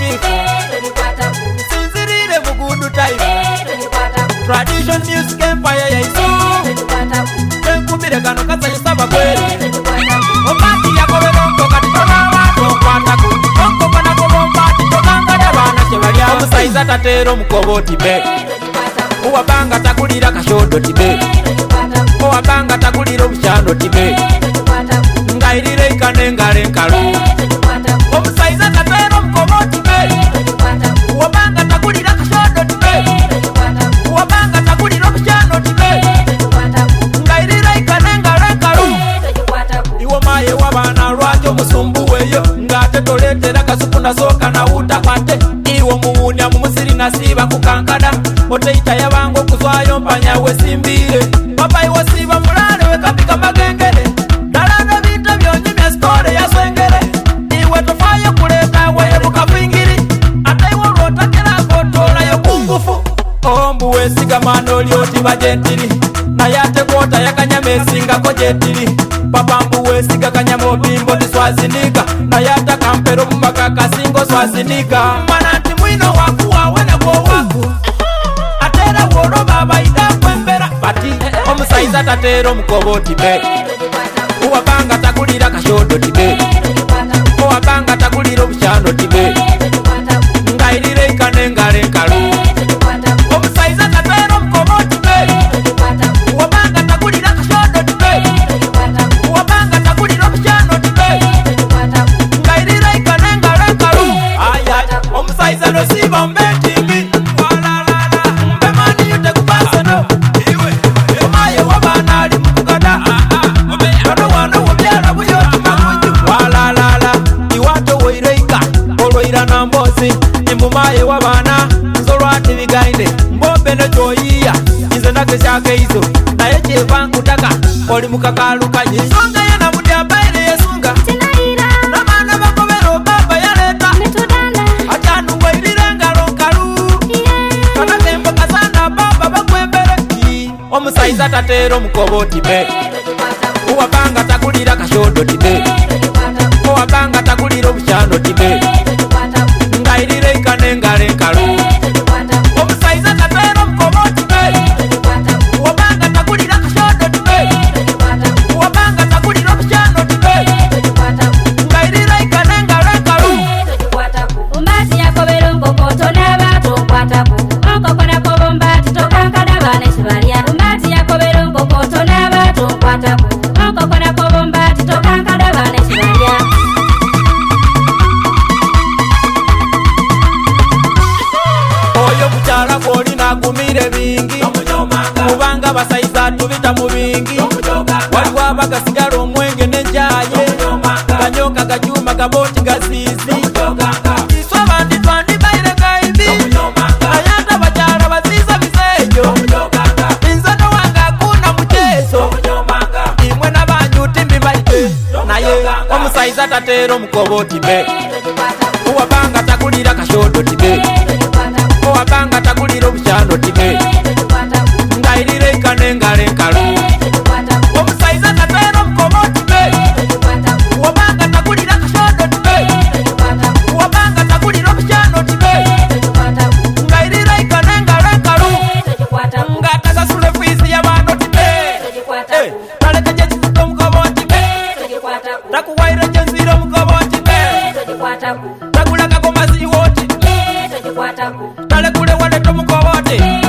music sinzirire bugudu time tradition music empire yaiso tenkumire kano kasayisaba kweli ombati yakoberonko kati tonabantu kwataku onko kanako bombati tokangada bana kyebalya omusaiza tatero mukoboti be owabanga takulira kashodo tibe owabanga takulira obukyano tibe ngairire ikane ngale nkalu omusaiza tatero mukoboti be owabanga takulira kashodo tibe owabanga takulira obukyano tibe ngairire ikane ngale nkalu iwo maye wabana lwaki omusumbu weyo ngate toletera kasuku nasoka na utakwate iwo muwunya mumusiri nasiba kukankada oteita yabango kuzwayo mpanya wesimbire papa iwo siba mulale wekapika magengere dalana bita byonyimya skore yaswengere iwe tofayo kuleta weyebuka vingiri ata iwo lwotakera kotola yo kungufu ombu wesigamana olyoti bajentiri nayate kwota yakanyama esingako jetiri papa mbu wesiga kanyama obimbo tiswazinika nayata kampero mumaka kasingo swazinika mana nti mwino waku wawe nagwo waku atera woroba abaida kwembera bati omusaiza tatero mukoboti be owabanga takulira kashodo tibe owabanga takulira obukyano tibe ngairire ikane ngale nkalu omusaiza tatero mukoboti be owabanga takulira kashodo tibe owabanga takulira obukyano tibe ngairire ikane ngale nkalu aya omusaiza nosiba mbetingi mumaye wabana nzolwati bigainde mbombe nekyoyiya nze nagesyako eizo naye kyebankutaka oli mukakalukanyi nsonga yena mudi abaire yesunga nabaana bakobera obaba yaleta acanungwairire engalo nkalu kanagembo kasana baba bakwembere omusaiza tatera omukoboti be owabanga takulira kashodo tibe owabanga takulira obukyano tibe ngairire ikane ngale nkalu omusaiza tatero mukoboti be owabanga takulira kashodo tibe owabanga takulira obukyano tibe ngairire ikane ngale nkalu ombati yakobera onkokoto n'abantu nkwataku onkokonako bombati tokankana baana ekibalya ombati yakobera onkokoto n'abantu nkwataku onkokonako bombati tokankana baana ekibalya oyo bukyala bwoli nagumire bingi kubanga basaiza tubita mu bingi waliwo abagasigala omwenge nenjaye ganyoka gajuma gaboti gasizi iswa bandi twandibaire gaibi ayata bakyala baziza bisejo inzono wange akuna muchezo imwe nabanyuti mbibaite naye omusaiza tatera omukoboti be owabanga takulira kashodo tibe owabanga takulira obukyano tibe ngairire ikane ngale nkalu omusaiza tatera omukoboti be owabanga takulira kashodo tibe owabanga takulira obukyano tibe ngairire ikane ngale nkalu ngatakasule fiisi yabano tibe taleka gyekizidde omukoboti be takuwaire gyenzire omukoboti be tagulagako maziwoti talekule waleto mukoboti